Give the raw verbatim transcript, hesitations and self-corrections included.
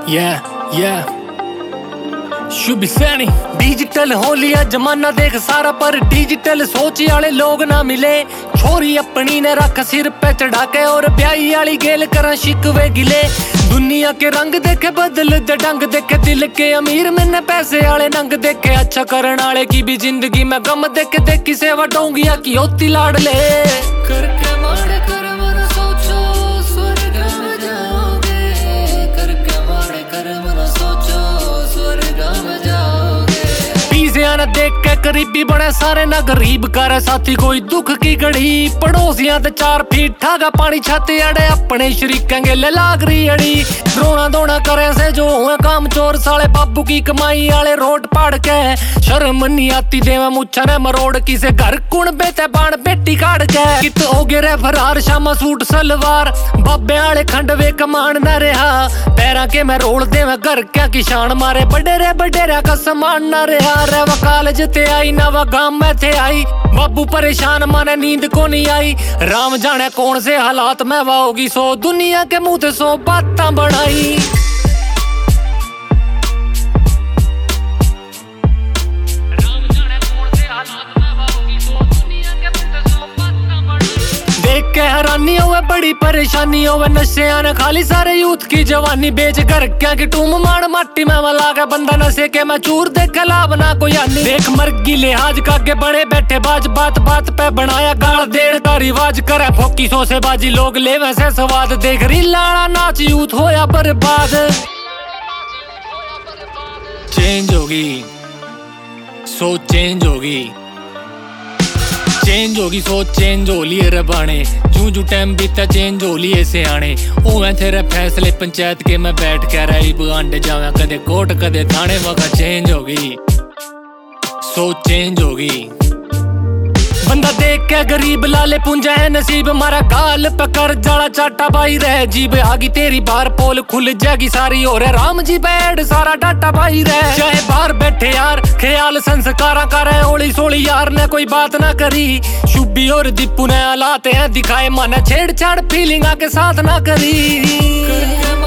Yeah, yeah. Shubh Saini digital हो लिया जमाना देख सारा, पर डिजिटल सोच वाले लोग ना मिले। छोरी अपनी ने रख सिर पे चढ़ा के और ब्याही वाली गेल करा शिकवे गिले। दुनिया के रंग देखे बदल दे ढंग देखे, दिल के अमीर मैंने पैसे वाले नंग देखे। अच्छा करने वाले की भी जिंदगी में गम देखे, देखी सेवा डोंगिया की होती लाड़ ले। करके माड़े कर्म न सोचो स्वर्ग में जाओगे, करके माड़े कर्म न सोचो स्वर्ग में जाओगे। पीछे न देख के करीबी बने सारे ना गरीब करे साथी, कोई दुख की घड़ी पड़ोसियां ते चार फीट ठागा पानी छाते अड़े। अपने शरीकें गेले लाग रही अड़ी, रोना धोना करे से जो हुए काम चोर साले। बाबू की कमाई वाले रोड पाड़ के शर्म नहीं आती देवे मुच्छा ने मरोड़। किसे घर कुण बेते बाण बेटी काट के, कित हो गए रे फरार शामा सूट सलवार। बाबे वाले खंडवे कमान न रहा, पैरा के मैं रोल देवे घर क्या किसान मारे। बड़े रे बड़े रे का समान न रहा, रे व कॉलेज ते आई ना व गांव में थे आई। बाबू परेशान माने नींद को नहीं आई, राम जाने कौन से हालात में वाओगी सो। दुनिया के मुंह ते सो बातां बनाई। देख के हैरानी होवे बड़ी परेशानी होवे, नशे ने खाली सारे यूथ की जवानी। बेच कर क्या की टूम मार माटी में वाला के बंदा नशे के मैं चूर देख लाभ ना कोई आनी। देख मर्गी लिहाज का के बड़े बैठे बाज, बात बात पे बनाया गाल देर का रिवाज। करे फोकी सो से बाजी लोग ले वैसे स्वाद, देख री लाड़ा नाच यूथ होया बर्बाद। चेंज होगी सोच, चेंज होगी चेंज होगी सोच, चेंज हो लिए रबाने। जू जू टाइम बीता चेंज हो लिए सियाने। ओवे तेरे फैसले पंचायत के मैं बैठ के रही बगांडे जावे, कदे कोर्ट कदे थाने। वक्त चेंज होगी सोच, चेंज होगी। बंदा देख के गरीब लाले पुंजा है नसीब, मारा गाल पकड़ जाड़ा चाटा बाई रह। जीब आगी तेरी बार पोल खुल जाएगी सारी, और राम जी बैठ सारा डाटा बाई रह। चाहे बाहर बैठे यार ख्याल संस्कारा करे, ओली सोली यार ने कोई बात ना करी। शुभी और दीपू ने हालात हैं दिखाए, माना छेड़छाड़ फीलिंग आके साथ ना करी।